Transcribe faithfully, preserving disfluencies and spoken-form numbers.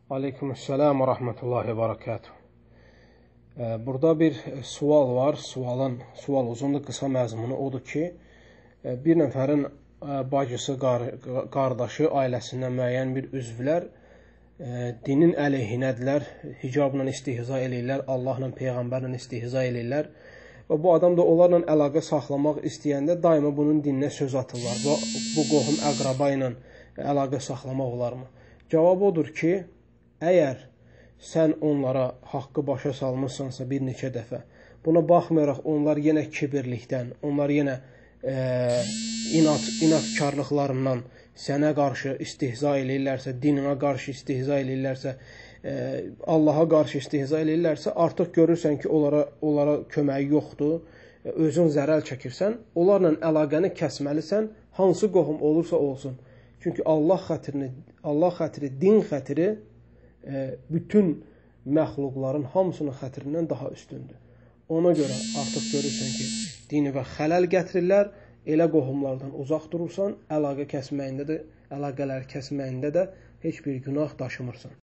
Aleykümselam ve rahmetullahi ve berekatuhu. Burada bir sual var. Sualın, sual uzunluq qısa məzmunu odur ki, bir nəfərin bacısı, qardaşı, ailəsindən müəyyən bir üzvlər dinin əleyhinədirlər, hicabla istihza eləyirlər, Allahla, Peyğəmbərlə istihza eləyirlər və bu adam da onlarla əlaqə saxlamaq istəyəndə daima bunun dininə söz atırlar. Bu, bu qohum əqraba ilə əlaqə saxlamaq olarmı? Cavab odur ki, əgər sən onlara haqqı başa salmışsansa bir neçə dəfə, buna baxmayaraq onlar yenə kibirlikdən, onlar yenə e, inat, inatkarlıqlarından sənə qarşı istihza eləyirlərsə, dininə qarşı istihza eləyirlərsə, e, Allaha qarşı istihza eləyirlərsə, artıq görürsən ki, onlara, onlara köməyi yoxdur, e, özün zərər çəkirsən, onlarla əlaqəni kəsməlisən, hansı qohum olursa olsun. Çünki Allah xətrini, Allah xətri, din xətri bütün məxluqların hamısının xətrindən daha üstündür. Ona görə artıq görürsən ki, dinivə xələl gətirirlər, elə qohumlardan uzaq durursan, əlaqə kəsməyində də, əlaqələr kəsməyində də heç bir günah daşımırsan.